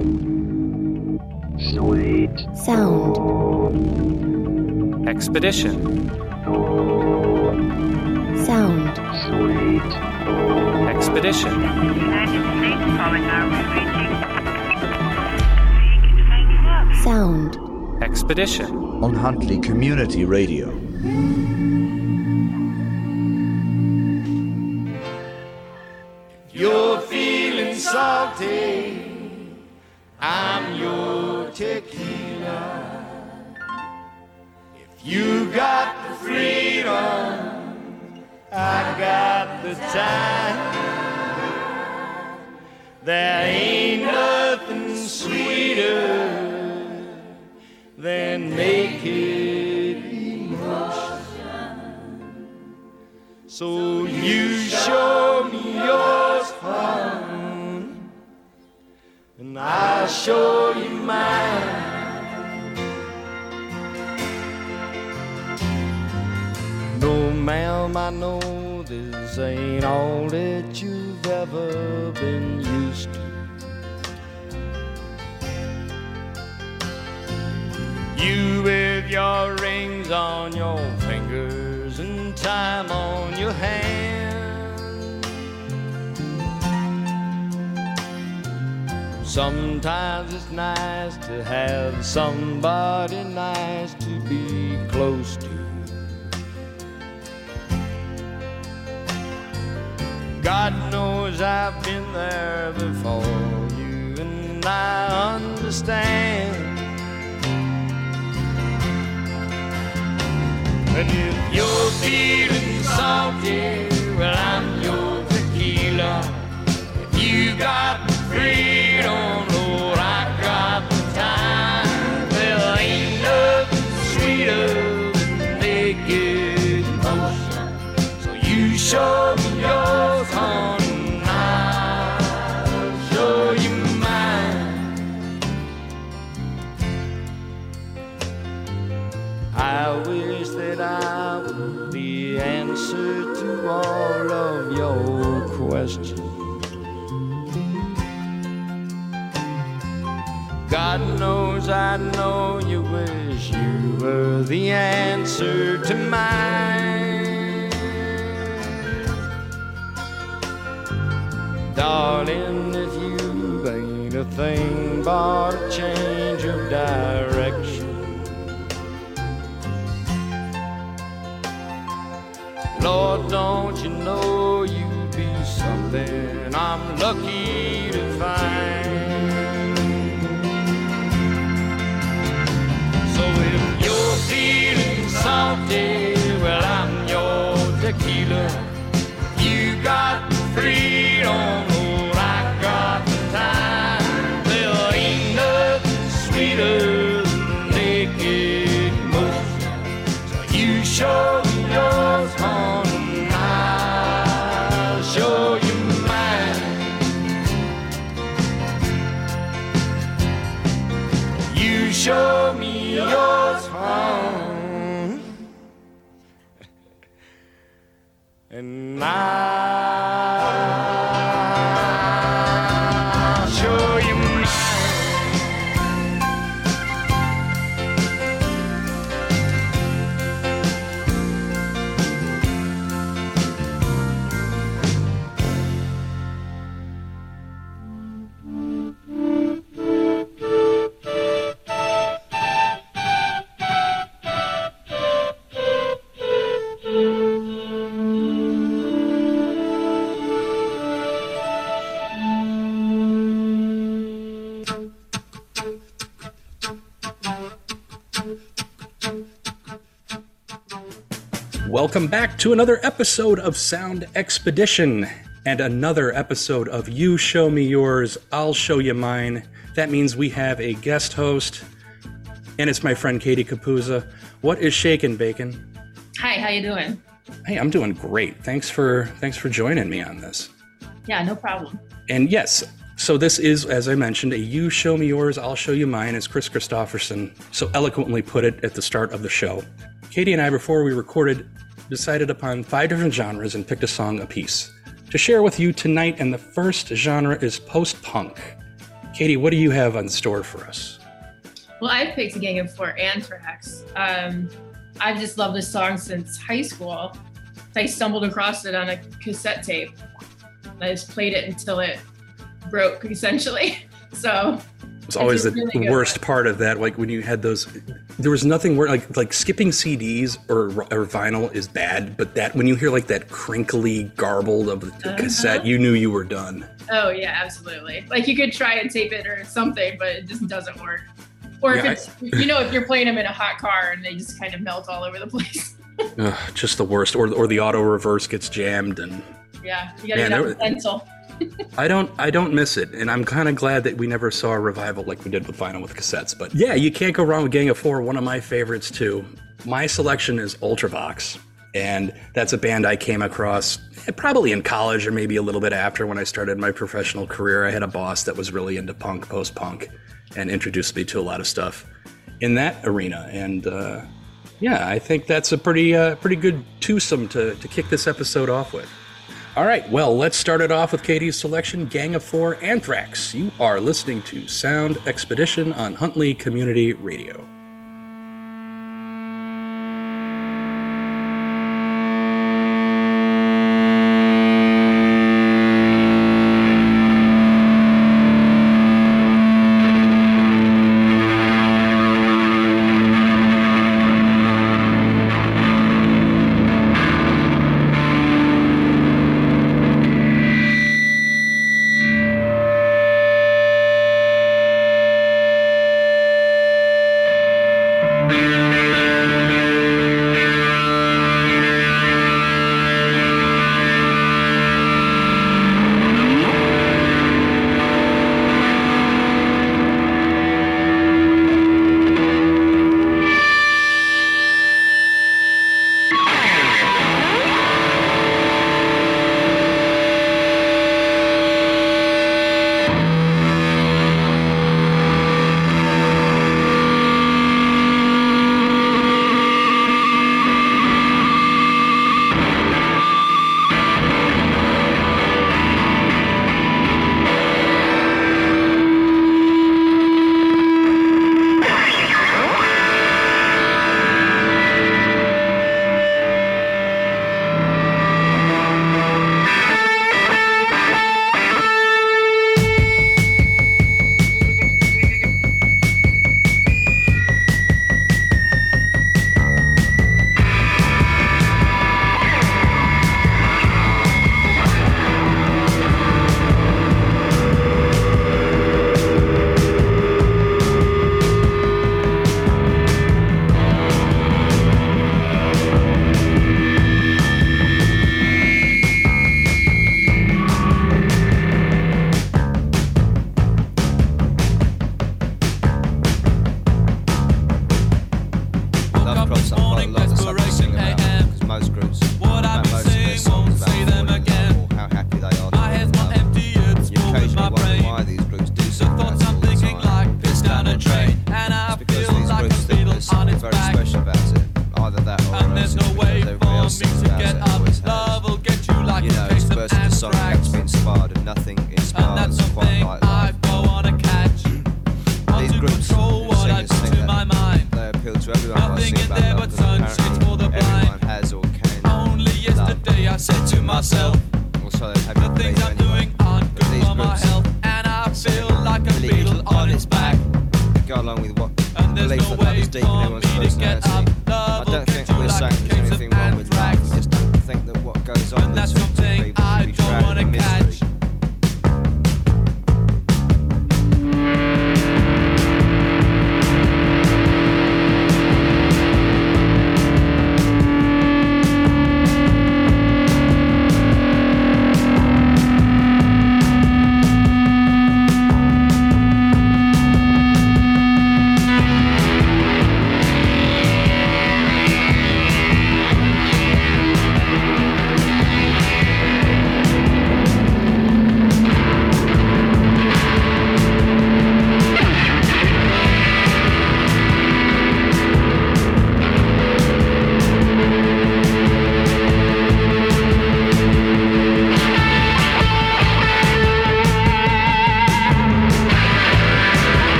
Sweet. Sound. Expedition. Sound. Sweet. Expedition. United States calling our reaching. Sound. Expedition. On Huntley Community Radio. You're feeling salty, I'm your tequila. If you got the freedom, I got the time. There ain't nothing sweeter than naked emotion. So you show me yours fun, and I'll show you mine. No, ma'am, I know this ain't all that you've ever been used to. You with your rings on your fingers and time on your hand. Sometimes it's nice to have somebody nice to be close to. God knows I've been there before you, and I understand. And if you're feeling salty, well, I'm your tequila. If you got the freedom, Lord, I got the time. There ain't nothing sweeter than naked emotion. So you show me yours, honey, and I'll show you mine. I wish that I were the answer to all of your questions. God knows I know you wish you were the answer to mine. Darling, if you ain't a thing but a change of direction, Lord, don't you know you'd be something I'm lucky to find. So if you're feeling salty, well, I'm your tequila. You got the freedom, Lord, I got the time. There ain't nothing sweeter than naked emotion. So you show me yours, honey, and I'll show you mine. You show me yours, honey, and I'll show you mine. Welcome back to another episode of Sound Expedition and another episode of You Show Me Yours, I'll Show You Mine. That means we have a guest host, and it's my friend Katie Capuzza. What is shakin', Bacon? Hi, how you doing? Hey, I'm doing great. Thanks for joining me on this. Yeah, no problem. And yes, so this is, as I mentioned, a You Show Me Yours, I'll Show You Mine, as Chris Christopherson so eloquently put it at the start of the show. Katie and I, before we recorded, decided upon 5 different genres and picked a song apiece to share with you tonight, and the first genre is post-punk. Katie, what do you have on store for us? Well, I picked Gang of Four Anthrax. I've just loved this song since high school. I stumbled across it on a cassette tape. I just played it until it broke, essentially. So it was always the really worst good. part of that. Like when you had those, there was nothing where like skipping CDs or vinyl is bad, but that when you hear like that crinkly garbled of the cassette, you knew you were done. Oh yeah, absolutely. Like you could try and tape it or something, but it just doesn't work. Or Yeah, if it's, if you're playing them in a hot car and they just kind of melt all over the place. Just the worst. Or the auto reverse gets jammed and. Yeah, you gotta get out the pencil. I don't miss it, and I'm kind of glad that we never saw a revival like we did with vinyl with cassettes. But yeah, you can't go wrong with Gang of Four, one of my favorites too. My selection is Ultravox, and that's a band I came across probably in college or maybe a little bit after when I started my professional career. I had a boss that was really into punk, post-punk, and introduced me to a lot of stuff in that arena. And yeah, I think that's a pretty good twosome to kick this episode off with. All right, well, let's start it off with Katie's selection, Gang of Four Anthrax. You are listening to Sound Expedition on Huntley Community Radio.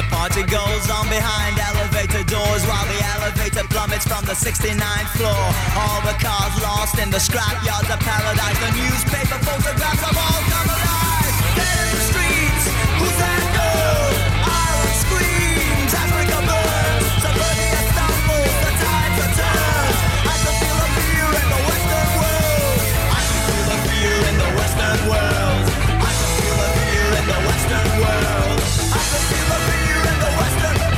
The party goes on behind elevator doors while the elevator plummets from the 69th floor. All the cars lost in the scrapyards of paradise. The newspaper photographs have all come alive. Dead in the streets, who's that girl? Iron screams, Africa burns. Suburbia stumbles, the tides are turned. I can feel the fear in the Western world. I can feel the fear in the Western world. I can feel the fear in the Western world. I can feel the fear in the Western world.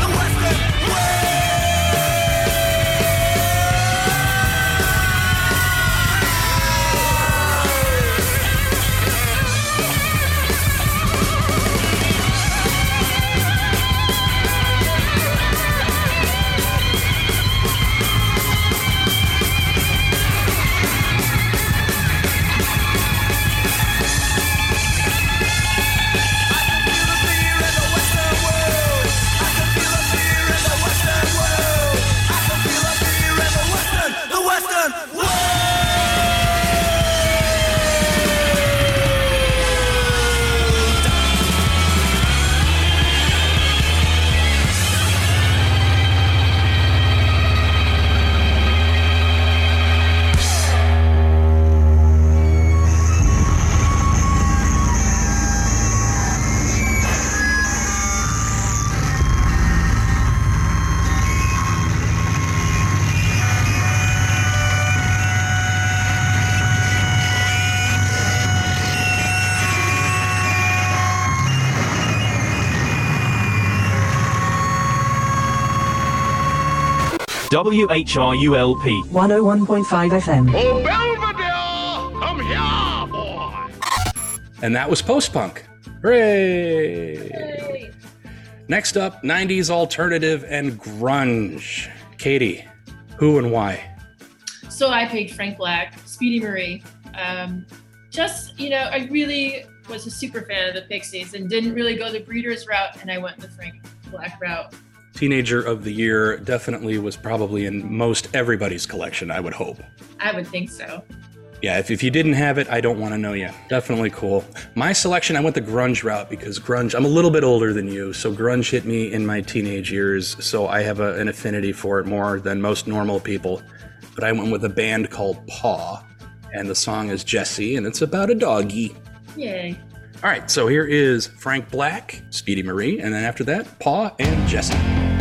WHRULP 101.5 FM. Oh, Belvedere, come here, boy. And that was post-punk. Hooray! Next up, 90s alternative and grunge. Katie, who and why? So I picked Frank Black, Speedy Marie. I really was a super fan of the Pixies and didn't really go the Breeders route, and I went the Frank Black route. Teenager of the Year definitely was probably in most everybody's collection, I would hope. I would think so. Yeah, if you didn't have it, I don't want to know you. Definitely cool. My selection, I went the grunge route because grunge, I'm a little bit older than you, so grunge hit me in my teenage years, so I have an affinity for it more than most normal people. But I went with a band called Paw, and the song is Jessie, and it's about a doggy. Yay. All right, so here is Frank Black, Speedy Marie, and then after that, Paw and Jessie.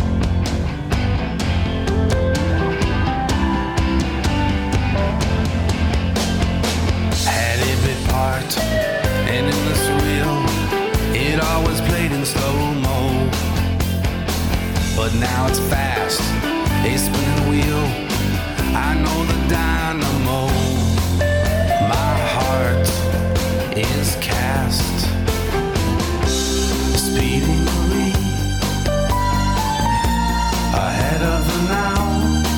And in the surreal, it always played in slow-mo. But now it's fast, a spinning wheel, I know the dynamo. My heart is cast. Speedy Marie, ahead of the now.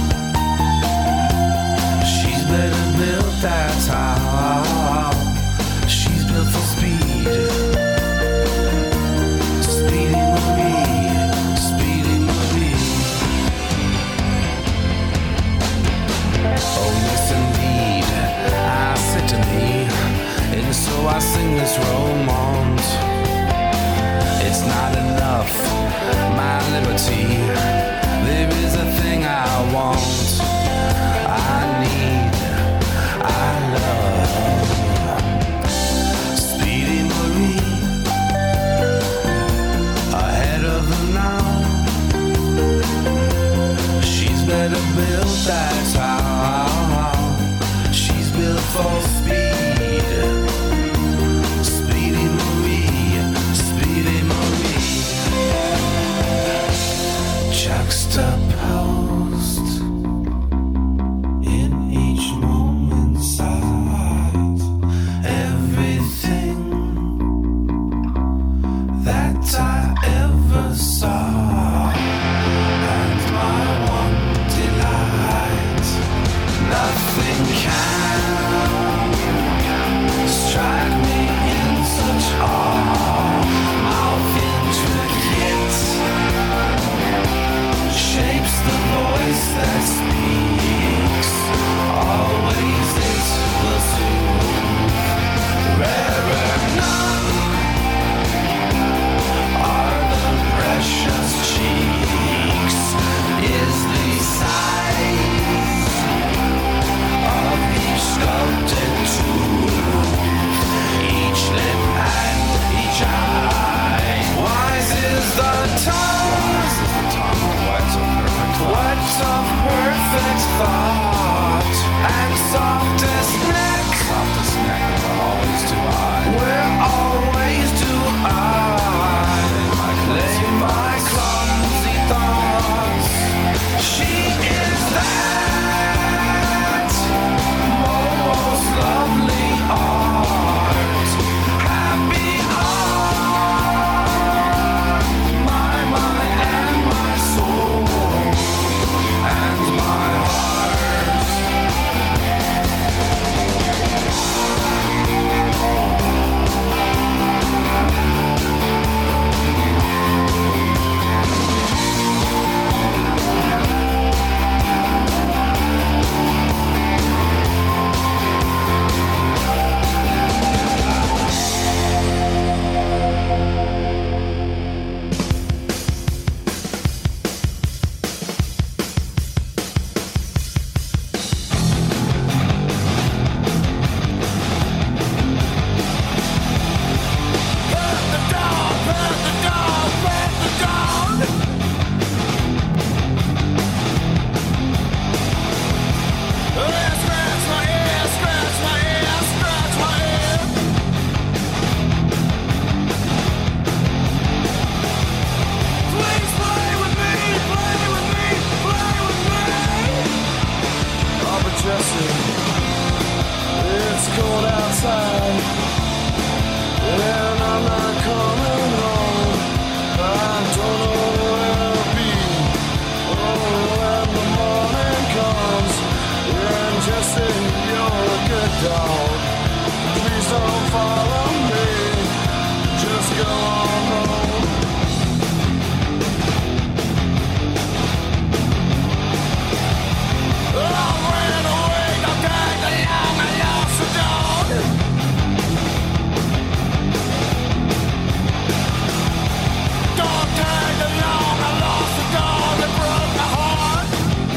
She's better built, that's how. Built for speed. Speedy Marie, Speedy Marie. Oh yes indeed, I said to me, and so I sing this romance. It's not enough, my liberty. There is a thing I want, I need, I love. Ahead of the now, she's better built, that's how. She's built for speed. Speedy Marie, Speedy Marie. Juxtaposed in each moment's sight, everything that I ever saw, and my one delight. Nothing can strike me in such awe. Mouth intricate shapes the This is the tongue, wet of perfect thought, and softest neck, but always too high. We're always too high. Lay my clumsy thoughts. She is that most lovely art, happy art, my mind and my soul and my heart. It's cold outside, and I'm not coming home. I don't know where I'll be. Oh, when the morning comes, and Jesse, you're a good dog. Please don't follow me, just go on home. I ran away, got dragged along, I lost the dog. Dog tagged along, I lost the dog, it broke my heart.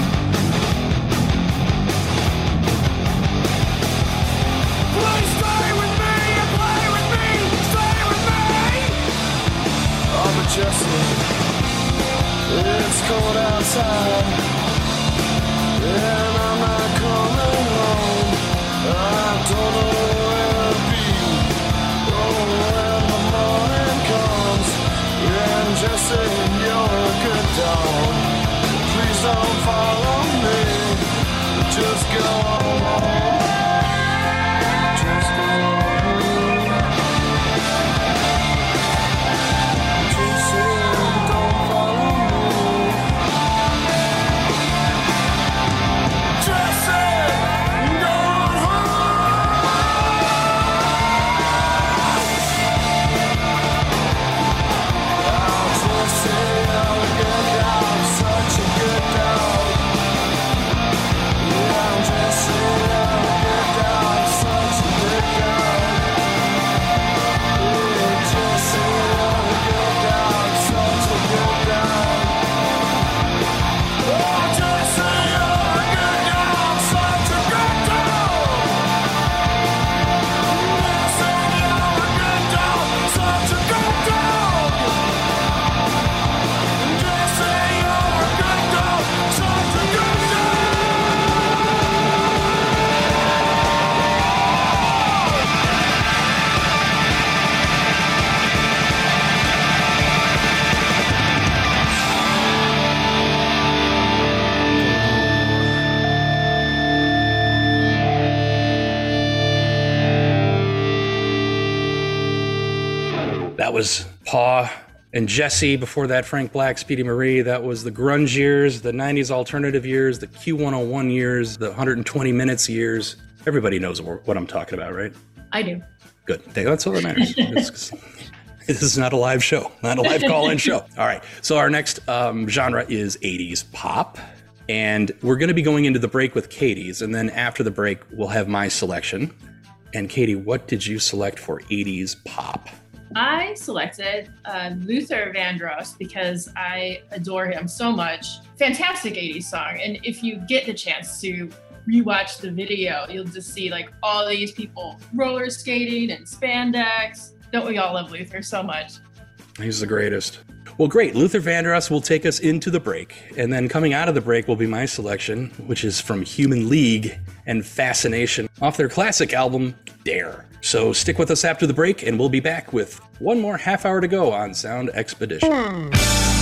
Please stay with me and play with me, stay with me. Oh, but Jesse, it's cold outside, and I'm not coming home. I don't know where I'll be. Oh, when the morning comes, and Jesse, you're a good dog. Please don't follow me, just go home. Just go home. Jesse, don't follow me. Jesse, gone home. Oh, Jesse, you're a good dog, such a good dog. Yeah, Jesse, you're a good dog, such a good dog. Yeah, Jesse, you're a good dog, such a good dog. Oh, Jesse, you're a good dog, such a good dog. Jesse, you're a good dog, such a good dog. Jesse, you're a good dog, such a good dog. That was Paw and Jesse. Before that, Frank Black, Speedy Marie. That was the grunge years, the 90s alternative years, the Q101 years, the 120 minutes years. Everybody knows what I'm talking about, right? I do. Good. That's all that matters. This is not a live show, not a live call-in show. All right. So our next genre is 80s pop. And we're going to be going into the break with Katie's. And then after the break, we'll have my selection. And Katie, what did you select for 80s pop? I selected Luther Vandross because I adore him so much. Fantastic 80s song. And if you get the chance to rewatch the video, you'll just see like all these people roller skating and spandex. Don't we all love Luther so much? He's the greatest. Well, great. Luther Vandross will take us into the break, and then coming out of the break will be my selection, which is from Human League and Fascination off their classic album, Dare. So stick with us after the break, and we'll be back with one more half hour to go on Sound Expedition.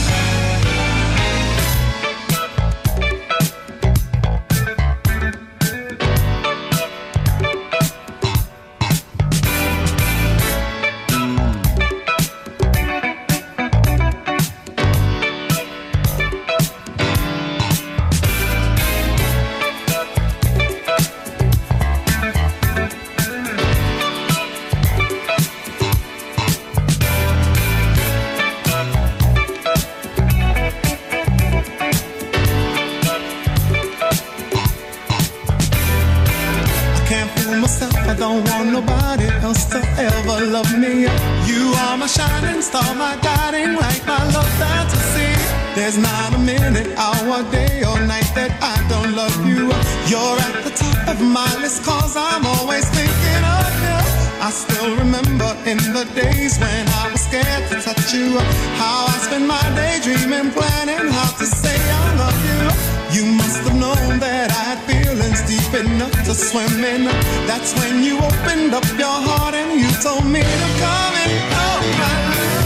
There's not a minute, hour, day, or night that I don't love you. You're at the top of my list, cause I'm always thinking of you. I still remember in the days when I was scared to touch you, how I spent my day dreaming, planning how to say I love you. You must have known that I had feelings deep enough to swim in. That's when you opened up your heart and you told me to come in. Oh my love,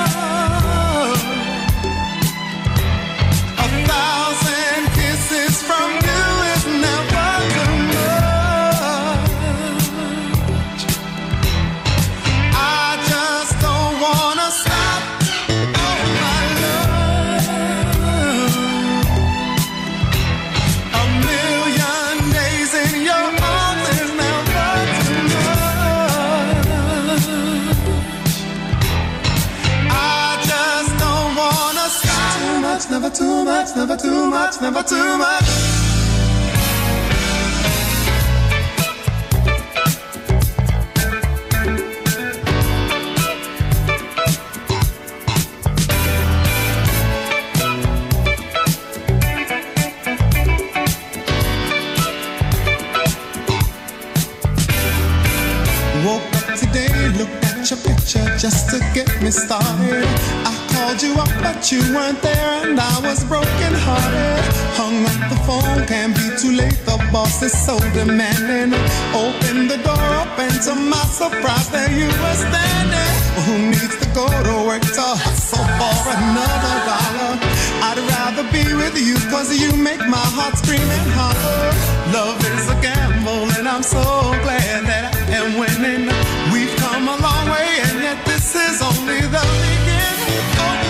1,000 kisses from you is never too much. I just don't wanna stop. Oh my love, 1,000,000 days in your arms is never too much. I just don't wanna stop. Too much, never too much, never too much, never too much. Woke up today, looked at your picture just to get me started. I called you up, but you weren't there, and I was broken hearted. Hung up the phone, can't be too late. The boss is so demanding. Opened the door up, and to my surprise, there you were standing. Who needs to go to work to hustle for another dollar? I'd rather be with you, cause you make my heart scream and holler. Love is a gamble, and I'm so glad that I am winning. We've come a long way, and yet this is only the beginning. Oh,